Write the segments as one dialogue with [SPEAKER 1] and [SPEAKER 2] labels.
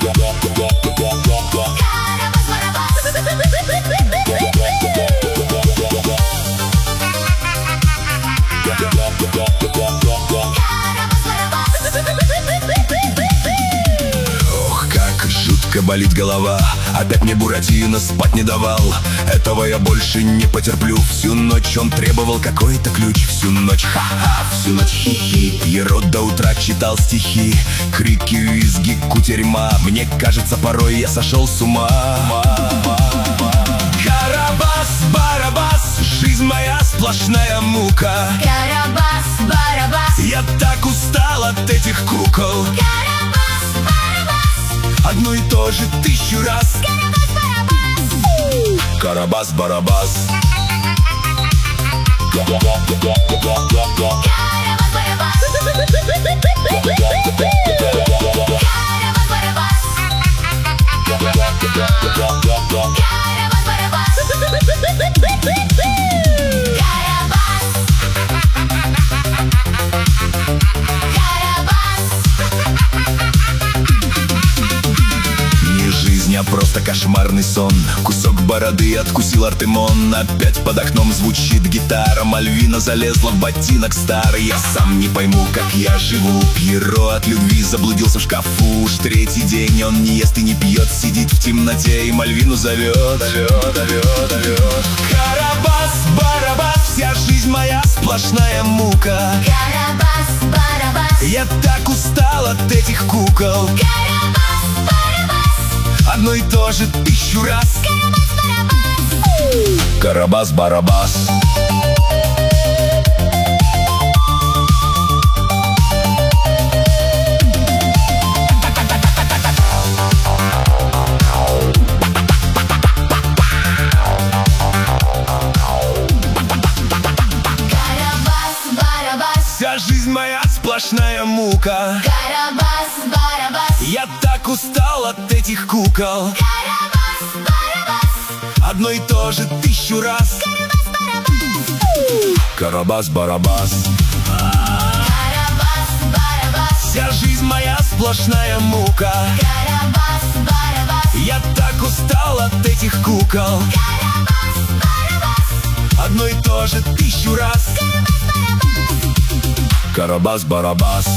[SPEAKER 1] Ох, как жутко болит голова. Опять мне Буратино спать не давал. Этого я больше не потерплю. Всю ночь он требовал какой-то ключ. Всю ночь ха-ха, всю ночь хи-хи. Еро до утра читал стихи. Крики, визги, кутерьма. Мне кажется, порой я сошел с ума. Карабас-барабас, жизнь моя сплошная мука.
[SPEAKER 2] Карабас-барабас,
[SPEAKER 1] Я так устал от этих кукол.
[SPEAKER 2] Карабас-барабас,
[SPEAKER 1] Одно и то же 1000 раз.
[SPEAKER 2] Карабас-барабас,
[SPEAKER 1] Карабас-барабас. Не жизнь, а просто кошмарный сон. Кусок бороды откусил Артемон. Опять под окном звучит гитара. Мальвина залезла в ботинок старый. Я сам не пойму, как я живу. Пьеро от любви заблудился в шкафу. Уж 3-й день он не ест и не пьет. Сидит в темноте и Мальвину зовет. Карабас-барабас, вся жизнь моя сплошная мука.
[SPEAKER 2] Карабас-барабас,
[SPEAKER 1] Я так устал от этих кукол.
[SPEAKER 2] Карабас-барабас,
[SPEAKER 1] Одно и то же 1000 раз. Карабас-барабас.
[SPEAKER 2] Карабас-барабас,
[SPEAKER 1] Вся жизнь моя сплошная мука.
[SPEAKER 2] Карабас-барабас,
[SPEAKER 1] Я так устал от этих кукол.
[SPEAKER 2] Карабас-барабас,
[SPEAKER 1] Одно и то же 1000 раз. Карабас-барабас.
[SPEAKER 2] Карабас-барабас,
[SPEAKER 1] Вся жизнь моя сплошная мука.
[SPEAKER 2] Карабас-барабас,
[SPEAKER 1] Я так устал от этих кукол.
[SPEAKER 2] Карабас-барабас,
[SPEAKER 1] Одно и то же 1000 раз. Карабас-барабас.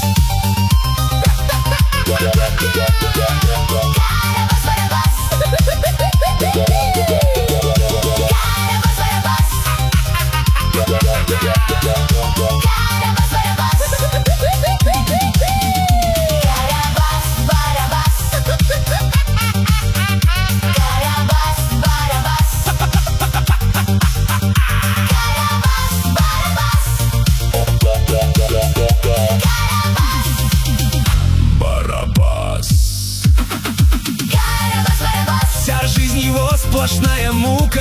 [SPEAKER 1] Вся жизнь его сплошная мука.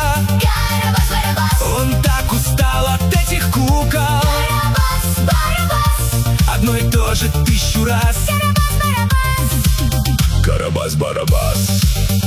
[SPEAKER 1] Он так устал от этих кукол. Одно и то же 1000 раз. Карабас-барабас.